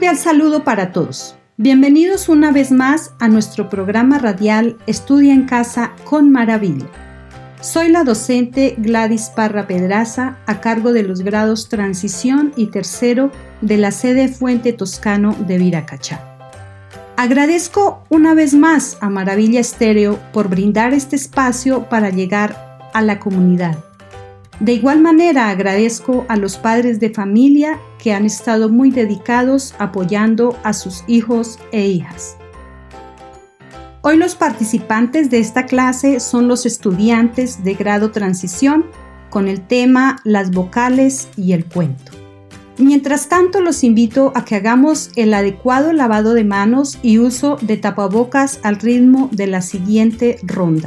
cordial saludo para todos. Bienvenidos una vez más a nuestro programa radial Estudia en Casa con Maravilla. Soy la docente Gladys Parra Pedraza, a cargo de los grados Transición y Tercero de la sede Fuente Toscano de Viracachá. Agradezco una vez más a Maravilla Estéreo por brindar este espacio para llegar a la comunidad. De igual manera agradezco a los padres de familia que han estado muy dedicados apoyando a sus hijos e hijas. Hoy los participantes de esta clase son los estudiantes de grado Transición con el tema Las vocales y el cuento. Mientras tanto, los invito a que hagamos el adecuado lavado de manos y uso de tapabocas al ritmo de la siguiente ronda.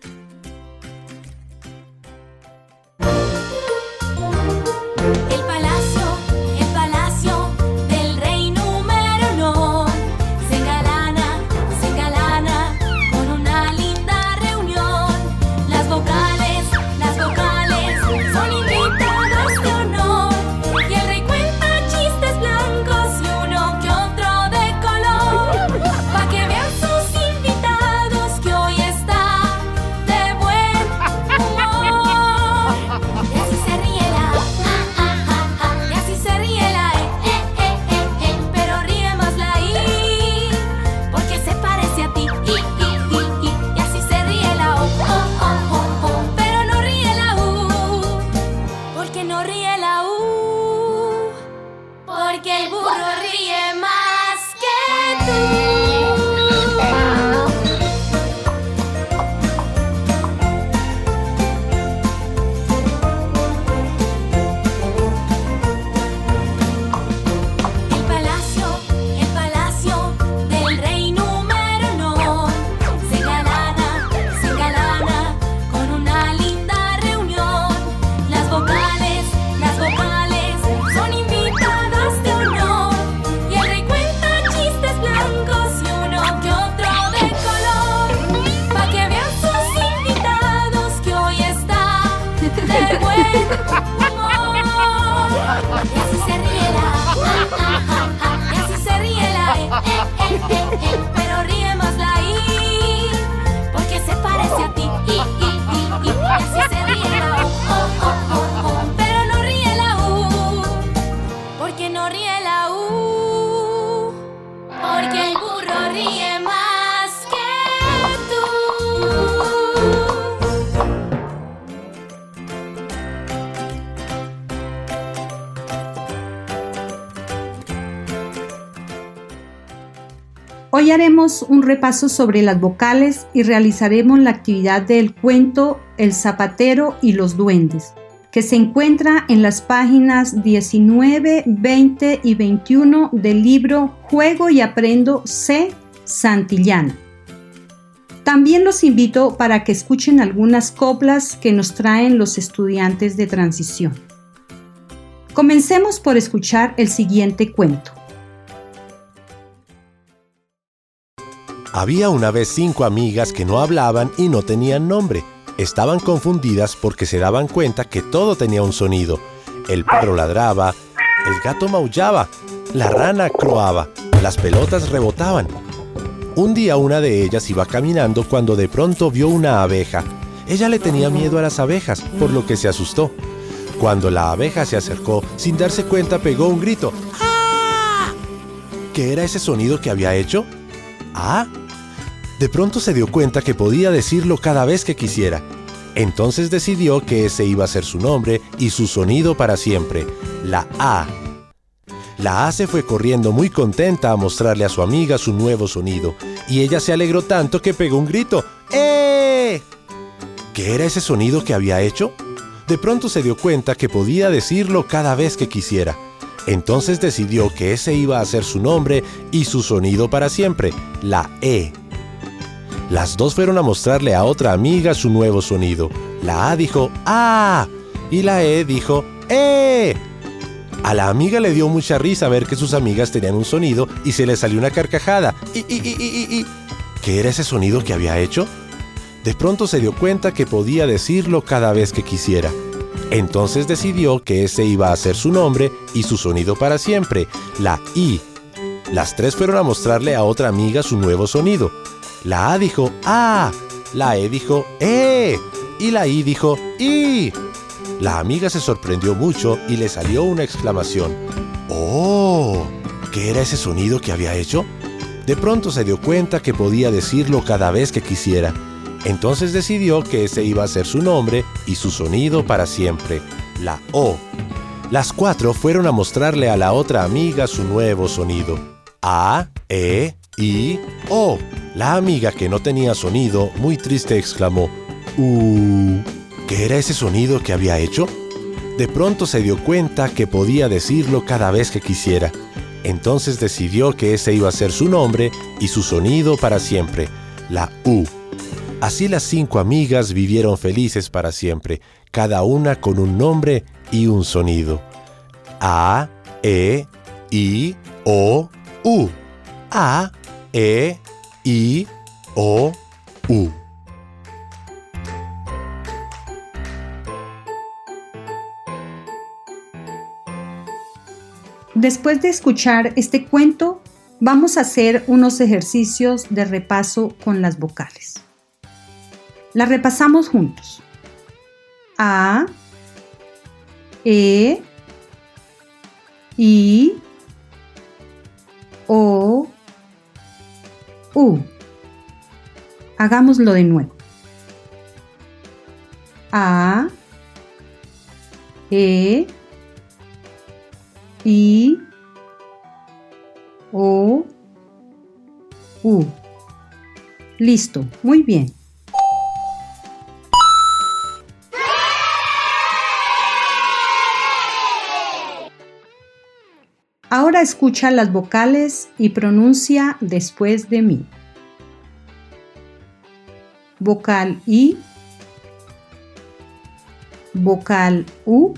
Pero ríe más la I, porque se parece a ti. Y así se ríe la U. Pero no ríe la U, porque no ríe la U. Porque el burro ríe más que tú. Hoy haremos un repaso sobre las vocales y realizaremos la actividad del cuento El zapatero y los duendes, que se encuentra en las páginas 19, 20 y 21 del libro Juego y Aprendo C. Santillana. También los invito para que escuchen algunas coplas que nos traen los estudiantes de transición. Comencemos por escuchar el siguiente cuento. Había una vez 5 amigas que no hablaban y no tenían nombre. Estaban confundidas porque se daban cuenta que todo tenía un sonido. El perro ladraba, el gato maullaba, la rana croaba, las pelotas rebotaban. Un día una de ellas iba caminando cuando de pronto vio una abeja. Ella le tenía miedo a las abejas, por lo que se asustó. Cuando la abeja se acercó, sin darse cuenta pegó un grito. ¡Ah! ¿Qué era ese sonido que había hecho? ¡Ah! De pronto se dio cuenta que podía decirlo cada vez que quisiera. Entonces decidió que ese iba a ser su nombre y su sonido para siempre, la A. La A se fue corriendo muy contenta a mostrarle a su amiga su nuevo sonido, y ella se alegró tanto que pegó un grito. ¡Eh! ¿Qué era ese sonido que había hecho? De pronto se dio cuenta que podía decirlo cada vez que quisiera. Entonces decidió que ese iba a ser su nombre y su sonido para siempre, la E. Las dos fueron a mostrarle a otra amiga su nuevo sonido. La A dijo ¡ah! Y la E dijo ¡eh! A la amiga le dio mucha risa ver que sus amigas tenían un sonido y se le salió una carcajada. ¿Qué era ese sonido que había hecho? De pronto se dio cuenta que podía decirlo cada vez que quisiera. Entonces decidió que ese iba a ser su nombre y su sonido para siempre, la I. Las tres fueron a mostrarle a otra amiga su nuevo sonido. La A dijo ¡ah! La E dijo ¡eh! Y la I dijo ¡i! La amiga se sorprendió mucho y le salió una exclamación. ¡Oh! ¿Qué era ese sonido que había hecho? De pronto se dio cuenta que podía decirlo cada vez que quisiera. Entonces decidió que ese iba a ser su nombre y su sonido para siempre, la O. Las cuatro fueron a mostrarle a la otra amiga su nuevo sonido. A, E, I, O. La amiga que no tenía sonido, muy triste, exclamó, ¿Qué era ese sonido que había hecho? De pronto se dio cuenta que podía decirlo cada vez que quisiera. Entonces decidió que ese iba a ser su nombre y su sonido para siempre, la U. Así las 5 amigas vivieron felices para siempre, cada una con un nombre y un sonido. A, E, I, O, U. A, E, I, O, U. Después de escuchar este cuento, vamos a hacer unos ejercicios de repaso con las vocales. Las repasamos juntos. A, E, I, O, U. Hagámoslo de nuevo. A, E, I, O, U. Listo, muy bien. Ahora escucha las vocales y pronuncia después de mí. Vocal I, vocal U,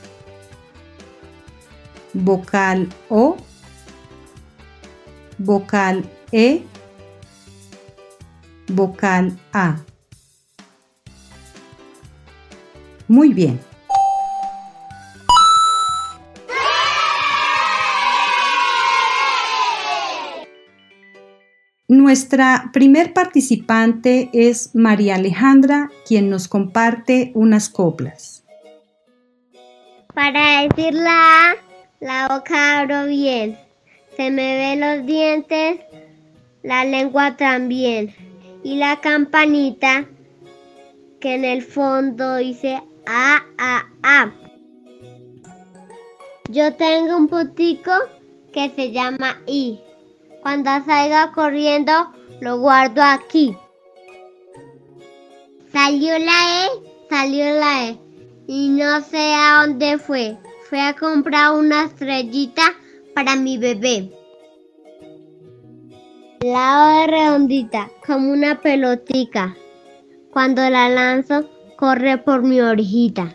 vocal O, vocal E, vocal A. Muy bien. Nuestra primer participante es María Alejandra, quien nos comparte unas coplas. Para decir la A, la boca abro bien. Se me ven los dientes, la lengua también. Y la campanita que en el fondo dice A, A, A. Yo tengo un puntico que se llama I. Cuando salga corriendo, lo guardo aquí. Salió la E. Y no sé a dónde fue. Fui a comprar una estrellita para mi bebé. La O es redondita, como una pelotica. Cuando la lanzo, corre por mi orejita.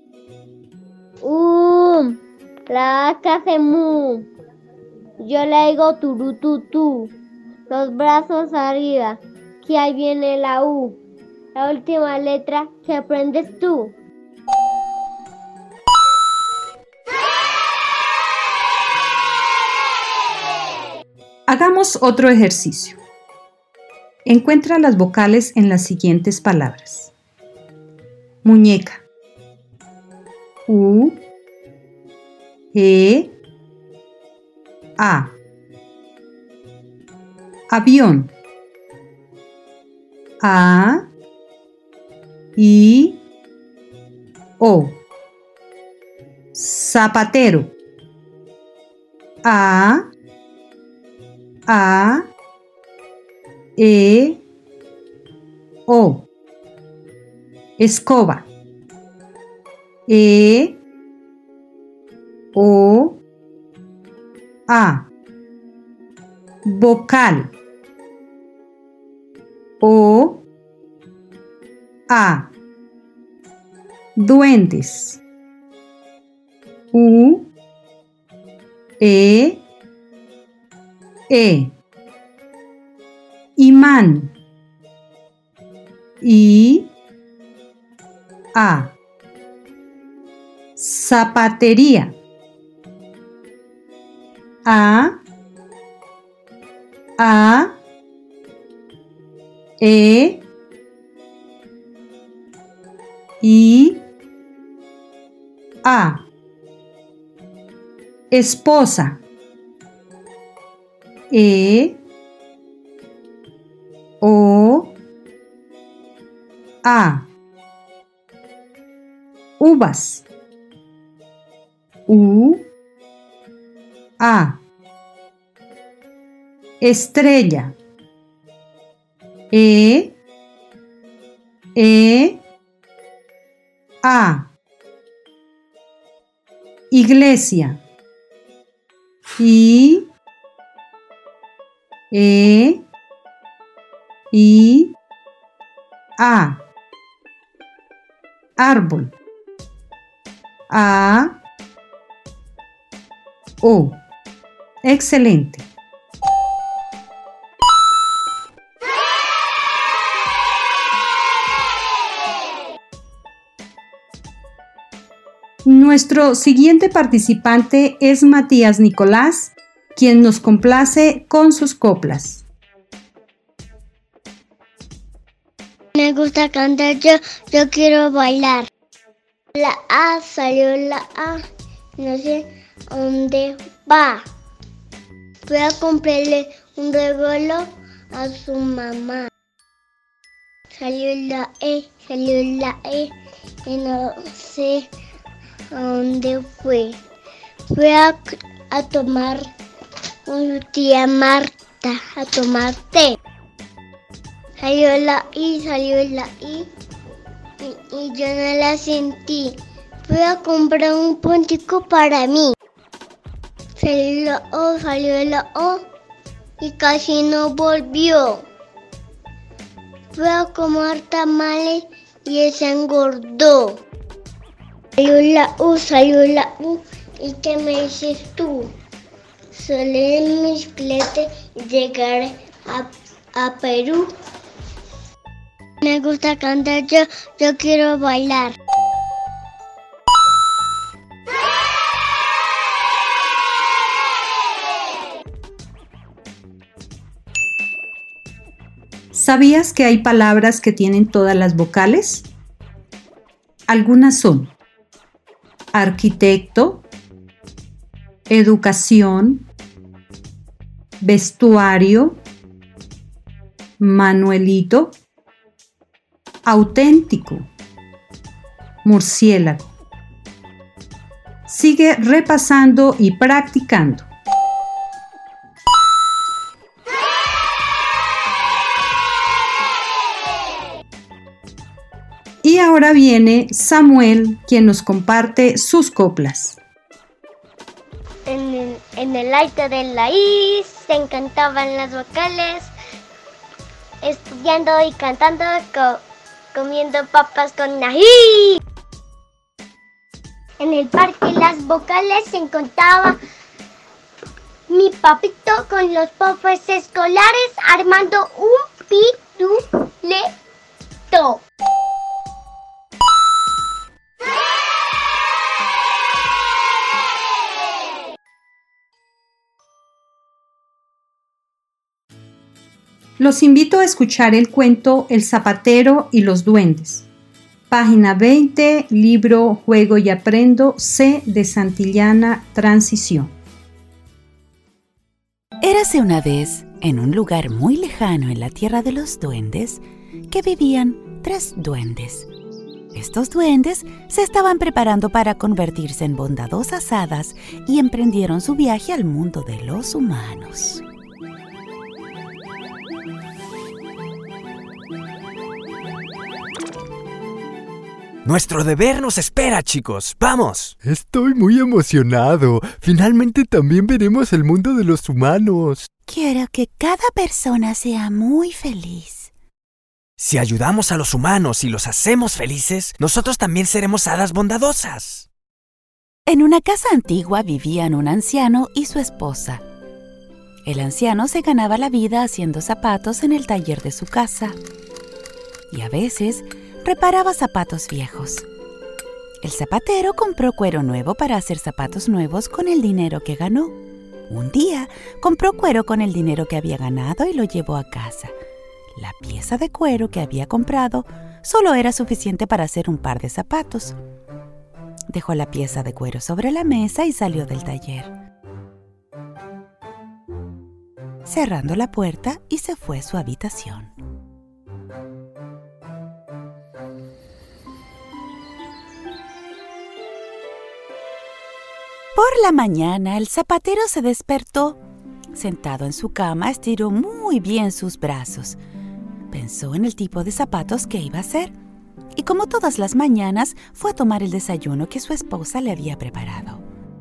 La vaca hace mu. Yo le digo turututú. Los brazos arriba, que ahí viene la U. La última letra que aprendes tú. Hagamos otro ejercicio. Encuentra las vocales en las siguientes palabras. Muñeca. U, E, A. Avión. A, I, O. Zapatero. A, E, O. Escoba. E, O, A. Vocal. O, A. Duendes. U, E, Imán. I, A. Zapatería. A, A, E, I, A. Esposa. E, O, A. Uvas. U, A. Estrella. E, A. Iglesia. I, A. Árbol. A, O. Excelente. Nuestro siguiente participante es Matías Nicolás, quien nos complace con sus coplas. Me gusta cantar, yo quiero bailar. La A salió la A, no sé dónde va. Voy a comprarle un regalo a su mamá. Salió la E, y no sé a dónde fue. Fui a tomar con su tía Marta, a tomar té. Salió la I, y yo no la sentí. Fui a comprar un puntico para mí. Salió la O, y casi no volvió. Fui a comer tamales y él se engordó. Salió la U, ¿y qué me dices tú? Solé en mi bicicleta y llegar a Perú. Me gusta cantar, yo quiero bailar. ¿Sabías que hay palabras que tienen todas las vocales? Algunas son arquitecto, educación, vestuario, Manuelito, auténtico, murciélago. Sigue repasando y practicando. Y ahora viene Samuel, quien nos comparte sus coplas. En el alto de la I se encantaban las vocales, estudiando y cantando, comiendo papas con ají. En el parque las vocales se encontraba mi papito con los profes escolares armando un piruleto. Los invito a escuchar el cuento El zapatero y los duendes. Página 20, libro Juego y Aprendo, C. de Santillana, Transición. Érase una vez, en un lugar muy lejano en la tierra de los duendes, que vivían 3 duendes. Estos duendes se estaban preparando para convertirse en bondadosas hadas y emprendieron su viaje al mundo de los humanos. Nuestro deber nos espera, chicos. ¡Vamos! Estoy muy emocionado. Finalmente también veremos el mundo de los humanos. Quiero que cada persona sea muy feliz. Si ayudamos a los humanos y los hacemos felices, nosotros también seremos hadas bondadosas. En una casa antigua vivían un anciano y su esposa. El anciano se ganaba la vida haciendo zapatos en el taller de su casa. Y a veces reparaba zapatos viejos. El zapatero compró cuero nuevo para hacer zapatos nuevos con el dinero que ganó. Un día compró cuero con el dinero que había ganado y lo llevó a casa. La pieza de cuero que había comprado solo era suficiente para hacer un par de zapatos. Dejó la pieza de cuero sobre la mesa y salió del taller, cerrando la puerta, y se fue a su habitación. Por la mañana, el zapatero se despertó. Sentado en su cama, estiró muy bien sus brazos. Pensó en el tipo de zapatos que iba a hacer. Y como todas las mañanas, fue a tomar el desayuno que su esposa le había preparado.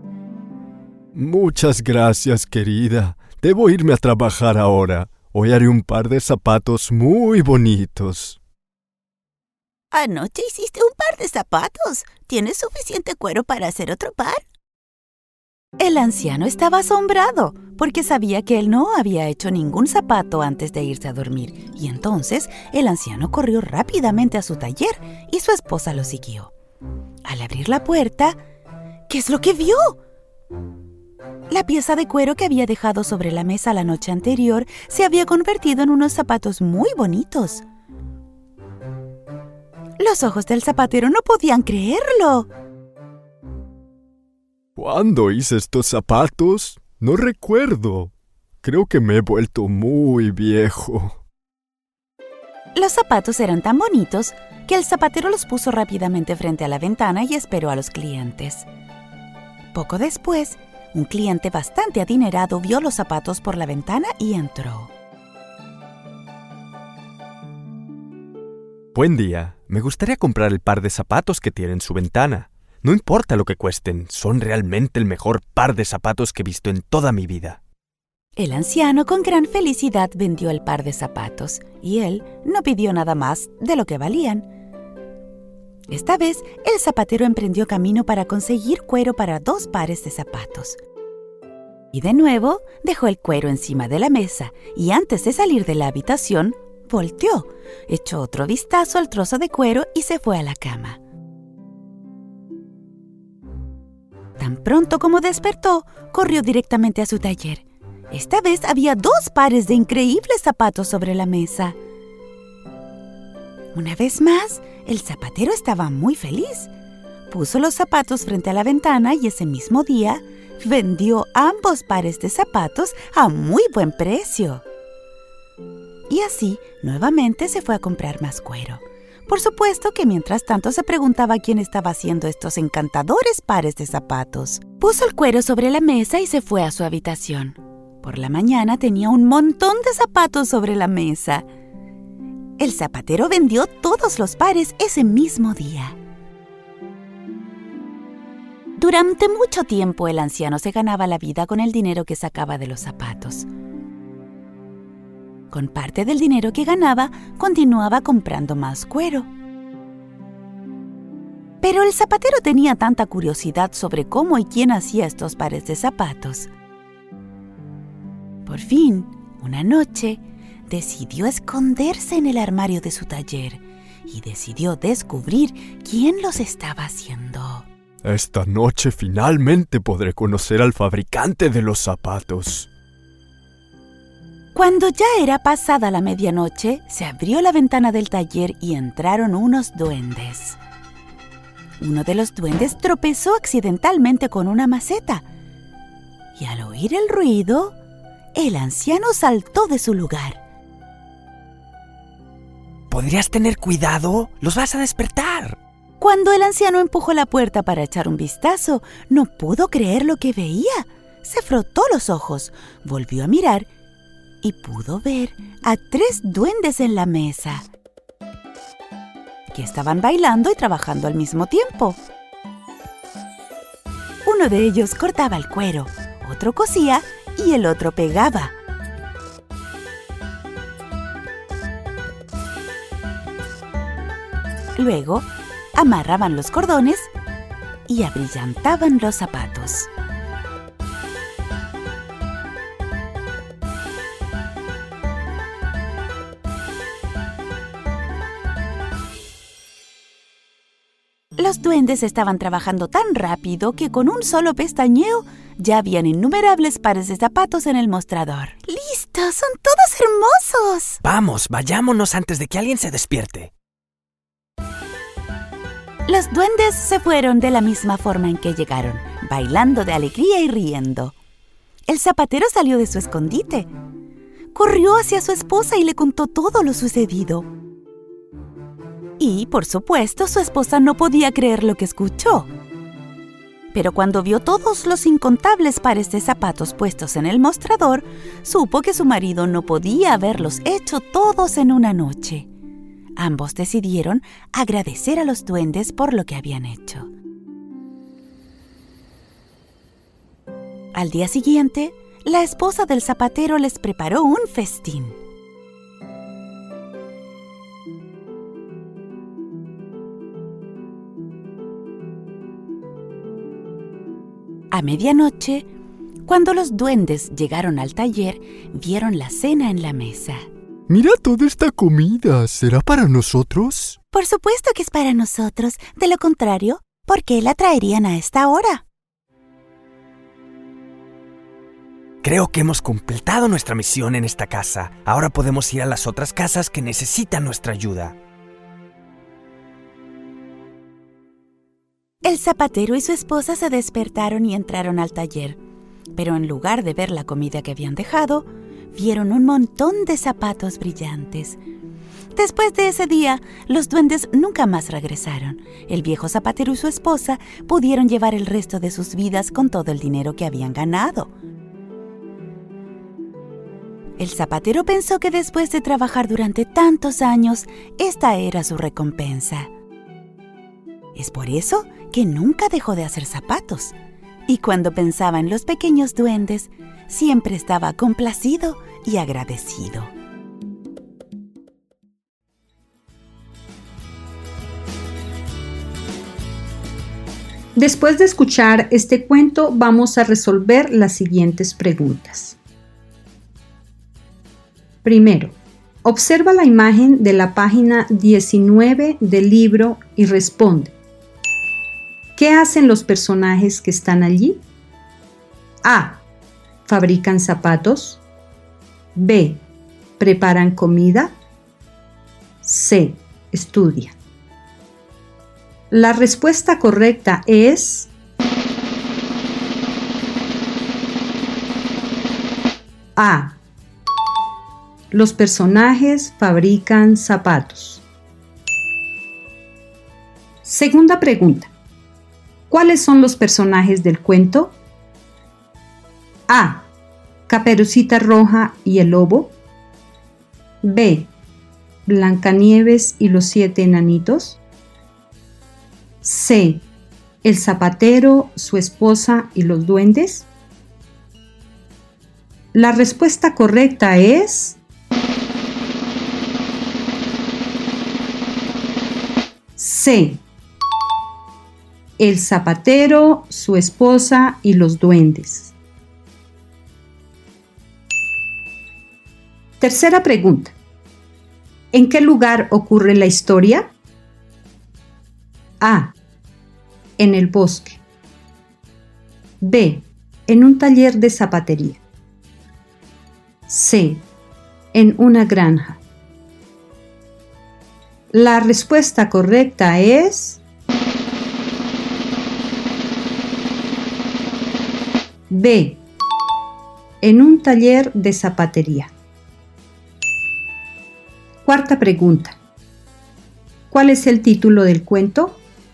Muchas gracias, querida. Debo irme a trabajar ahora. Hoy haré un par de zapatos muy bonitos. Anoche hiciste un par de zapatos. ¿Tienes suficiente cuero para hacer otro par? El anciano estaba asombrado porque sabía que él no había hecho ningún zapato antes de irse a dormir. Y entonces el anciano corrió rápidamente a su taller y su esposa lo siguió. Al abrir la puerta, ¿qué es lo que vio? La pieza de cuero que había dejado sobre la mesa la noche anterior se había convertido en unos zapatos muy bonitos. Los ojos del zapatero no podían creerlo. ¿Cuándo hice estos zapatos? No recuerdo. Creo que me he vuelto muy viejo. Los zapatos eran tan bonitos que el zapatero los puso rápidamente frente a la ventana y esperó a los clientes. Poco después, un cliente bastante adinerado vio los zapatos por la ventana y entró. Buen día. Me gustaría comprar el par de zapatos que tiene en su ventana. No importa lo que cuesten, son realmente el mejor par de zapatos que he visto en toda mi vida. El anciano con gran felicidad vendió el par de zapatos y él no pidió nada más de lo que valían. Esta vez, el zapatero emprendió camino para conseguir cuero para 2 pares de zapatos. Y de nuevo, dejó el cuero encima de la mesa y antes de salir de la habitación, volteó, echó otro vistazo al trozo de cuero y se fue a la cama. Tan pronto como despertó, corrió directamente a su taller. Esta vez había 2 pares de increíbles zapatos sobre la mesa. Una vez más, el zapatero estaba muy feliz. Puso los zapatos frente a la ventana y ese mismo día vendió ambos pares de zapatos a muy buen precio. Y así, nuevamente se fue a comprar más cuero. Por supuesto que mientras tanto se preguntaba quién estaba haciendo estos encantadores pares de zapatos. Puso el cuero sobre la mesa y se fue a su habitación. Por la mañana tenía un montón de zapatos sobre la mesa. El zapatero vendió todos los pares ese mismo día. Durante mucho tiempo el anciano se ganaba la vida con el dinero que sacaba de los zapatos. Con parte del dinero que ganaba, continuaba comprando más cuero. Pero el zapatero tenía tanta curiosidad sobre cómo y quién hacía estos pares de zapatos. Por fin, una noche, decidió esconderse en el armario de su taller y decidió descubrir quién los estaba haciendo. Esta noche finalmente podré conocer al fabricante de los zapatos. Cuando ya era pasada la medianoche, se abrió la ventana del taller y entraron unos duendes. Uno de los duendes tropezó accidentalmente con una maceta y al oír el ruido, el anciano saltó de su lugar. ¿Podrías tener cuidado? ¡Los vas a despertar! Cuando el anciano empujó la puerta para echar un vistazo, no pudo creer lo que veía. Se frotó los ojos, volvió a mirar y pudo ver a 3 duendes en la mesa, que estaban bailando y trabajando al mismo tiempo. Uno de ellos cortaba el cuero, otro cosía y el otro pegaba. Luego, amarraban los cordones y abrillantaban los zapatos. Los duendes estaban trabajando tan rápido que con un solo pestañeo ya habían innumerables pares de zapatos en el mostrador. ¡Listos! ¡Son todos hermosos! Vamos, vayámonos antes de que alguien se despierte. Los duendes se fueron de la misma forma en que llegaron, bailando de alegría y riendo. El zapatero salió de su escondite. Corrió hacia su esposa y le contó todo lo sucedido. Y, por supuesto, su esposa no podía creer lo que escuchó. Pero cuando vio todos los incontables pares de zapatos puestos en el mostrador, supo que su marido no podía haberlos hecho todos en una noche. Ambos decidieron agradecer a los duendes por lo que habían hecho. Al día siguiente, la esposa del zapatero les preparó un festín. A medianoche, cuando los duendes llegaron al taller, vieron la cena en la mesa. Mira toda esta comida. ¿Será para nosotros? Por supuesto que es para nosotros. De lo contrario, ¿por qué la traerían a esta hora? Creo que hemos completado nuestra misión en esta casa. Ahora podemos ir a las otras casas que necesitan nuestra ayuda. El zapatero y su esposa se despertaron y entraron al taller, pero en lugar de ver la comida que habían dejado, vieron un montón de zapatos brillantes. Después de ese día, los duendes nunca más regresaron. El viejo zapatero y su esposa pudieron llevar el resto de sus vidas con todo el dinero que habían ganado. El zapatero pensó que después de trabajar durante tantos años, esta era su recompensa. Es por eso que nunca dejó de hacer zapatos. Y cuando pensaba en los pequeños duendes, siempre estaba complacido y agradecido. Después de escuchar este cuento, vamos a resolver las siguientes preguntas. Primero, observa la imagen de la página 19 del libro y responde. ¿Qué hacen los personajes que están allí? A. ¿Fabrican zapatos? B. ¿Preparan comida? C. ¿Estudian? La respuesta correcta es A. Los personajes fabrican zapatos. Segunda pregunta. ¿Cuáles son los personajes del cuento? A. Caperucita Roja y el Lobo. B. Blancanieves y los 7 enanitos. C. El zapatero, su esposa y los duendes. La respuesta correcta es C. El zapatero, su esposa y los duendes. Tercera pregunta. ¿En qué lugar ocurre la historia? A. En el bosque. B. En un taller de zapatería. C. En una granja. La respuesta correcta es B. En un taller de zapatería. Cuarta pregunta. ¿Cuál es el título del cuento?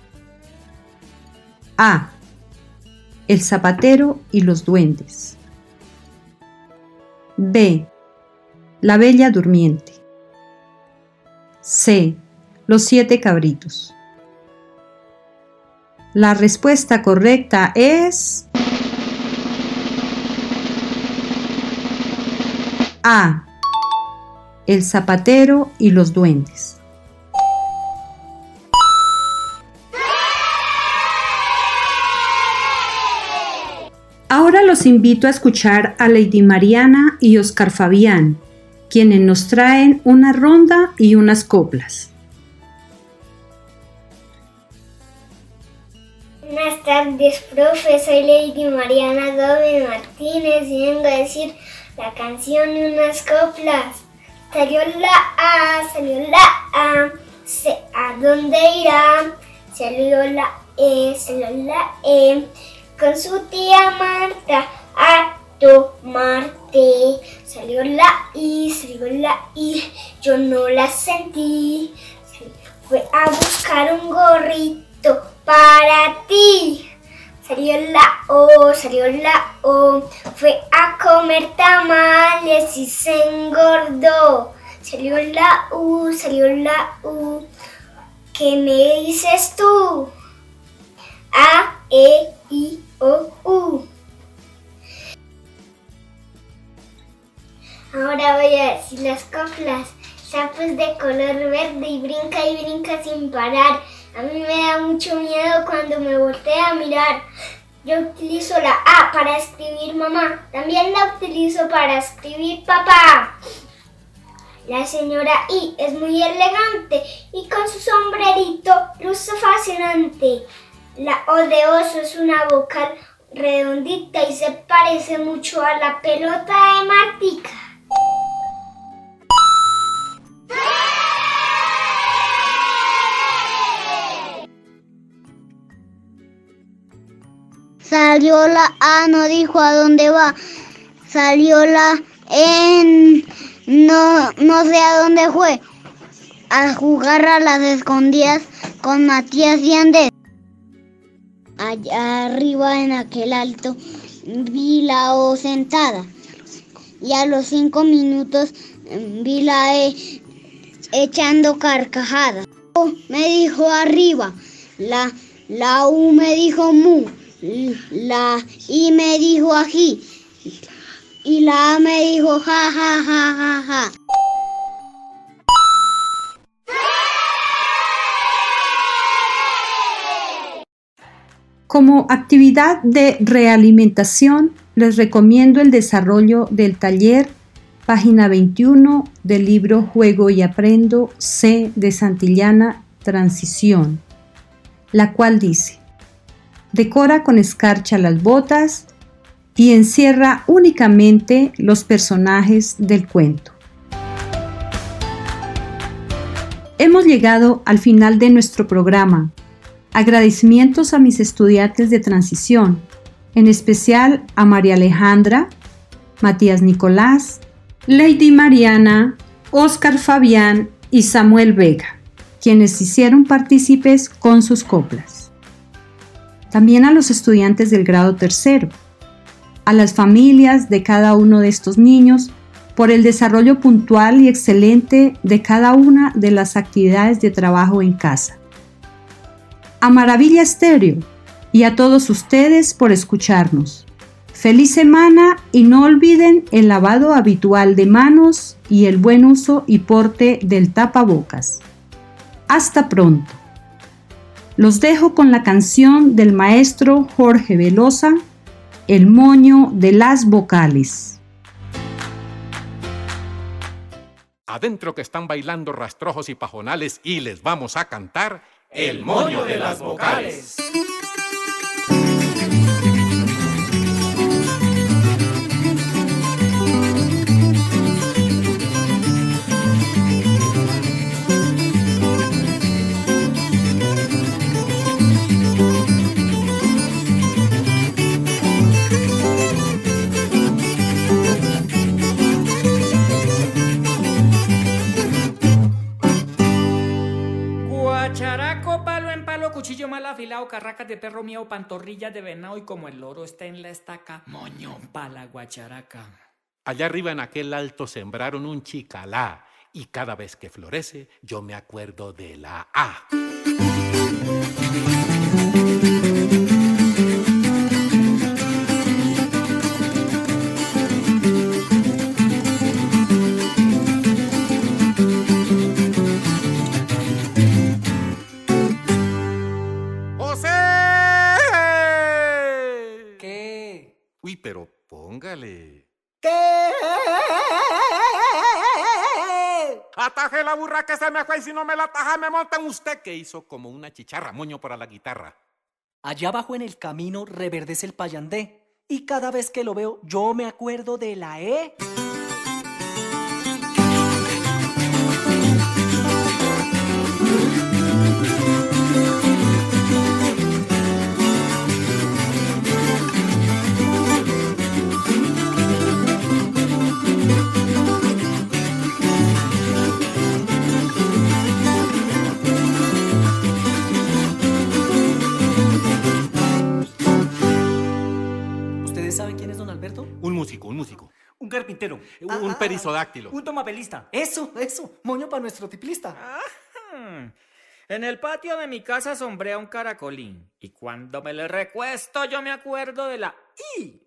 A. El zapatero y los duendes. B. La Bella Durmiente. C. Los 7 cabritos. La respuesta correcta es A. El zapatero y los duendes. Ahora los invito a escuchar a Lady Mariana y Oscar Fabián, quienes nos traen una ronda y unas coplas. Buenas tardes, profe. Soy Lady Mariana Gómez Martínez y vengo a decir la canción y unas coplas. Salió la A, sé a dónde irá. Salió la E, con su tía Marta a tomarte. Salió la I, yo no la sentí. Fue a buscar un gorrito para ti. Salió la O, fue a comer tamales y se engordó. Salió la U, ¿qué me dices tú? A, E, I, O, U. Ahora voy a decir las coplas. Sapos de color verde y brinca sin parar. A mí me da mucho miedo cuando me voltea a mirar. Yo utilizo la A para escribir mamá. También la utilizo para escribir papá. La señora I es muy elegante y con su sombrerito luce fascinante. La O de oso es una vocal redondita y se parece mucho a la pelota de Martica. Salió la A, no dijo a dónde va. Salió la E, no sé a dónde fue. A jugar a las escondidas con Matías y Andrés. Allá arriba en aquel alto vi la O sentada. Y a los 5 minutos vi la E echando carcajadas. O me dijo arriba, la U me dijo mu. La I me dijo ají y la A me dijo ja, ja, ja, ja, ja. Como actividad de realimentación, les recomiendo el desarrollo del taller, página 21 del libro Juego y Aprendo C de Santillana Transición, la cual dice: decora con escarcha las botas y encierra únicamente los personajes del cuento. Hemos llegado al final de nuestro programa. Agradecimientos a mis estudiantes de transición, en especial a María Alejandra, Matías Nicolás, Lady Mariana, Óscar Fabián y Samuel Vega, quienes hicieron partícipes con sus coplas. También a los estudiantes del grado tercero, a las familias de cada uno de estos niños por el desarrollo puntual y excelente de cada una de las actividades de trabajo en casa. A Maravilla Estéreo y a todos ustedes por escucharnos. Feliz semana y no olviden el lavado habitual de manos y el buen uso y porte del tapabocas. Hasta pronto. Los dejo con la canción del maestro Jorge Velosa, El moño de las vocales. Adentro que están bailando rastrojos y pajonales y les vamos a cantar El moño de las vocales. Guacharaco, palo en palo, cuchillo mal afilado, carracas de perro mío, pantorrillas de venado y como el loro está en la estaca, moño pa' la guacharaca. Allá arriba en aquel alto sembraron un chicalá y cada vez que florece yo me acuerdo de la A. Uy, pero póngale. ¿Qué? Ataje la burra que se me fue y si no me la ataja me montan usted que hizo como una chicharra moño para la guitarra. Allá abajo en el camino reverdece el payandé. Y cada vez que lo veo, yo me acuerdo de la E. ¿Saben quién es don Alberto? Un músico. Un carpintero. Un perisodáctilo. Un tomapelista. Eso. Moño para nuestro tiplista. En el patio de mi casa sombrea un caracolín. Y cuando me le recuesto, yo me acuerdo de la I.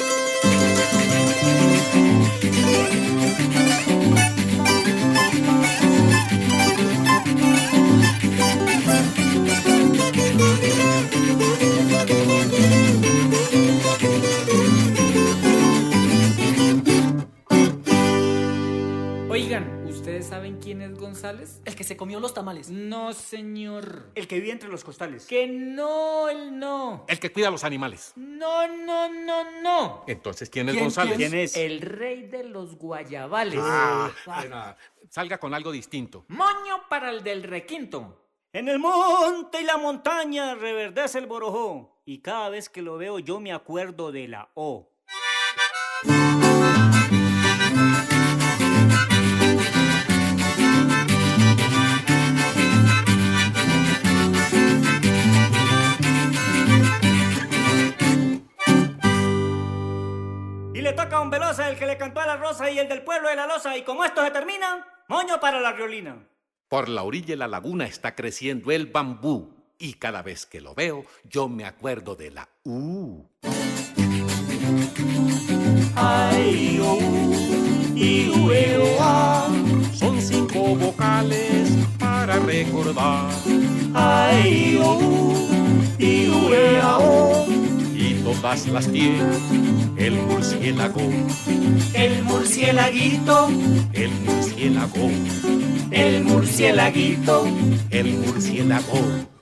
Oigan, ¿ustedes saben quién es González? ¿El que se comió los tamales? No, señor. El que vive entre los costales. Que no, él no. El que cuida a los animales. No. Entonces, ¿quién es González? ¿Quién es? El rey de los guayabales. Salga con algo distinto. Moño para el del requinto. En el monte y la montaña reverdece el borojó. Y cada vez que lo veo yo me acuerdo de la O. Y le toca a un Velosa, el que le cantó a la rosa y el del pueblo de la loza. Y como esto se termina, moño para la riolina. Por la orilla de la laguna está creciendo el bambú. Y cada vez que lo veo, yo me acuerdo de la U. Ay, o, i, u, e, o, a. Son 5 vocales para recordar. Ay, o, i, u, e, a, o. Y todas las tiene el murciélago. El murciélaguito. El murciélago. El murciélaguito. El murciélago.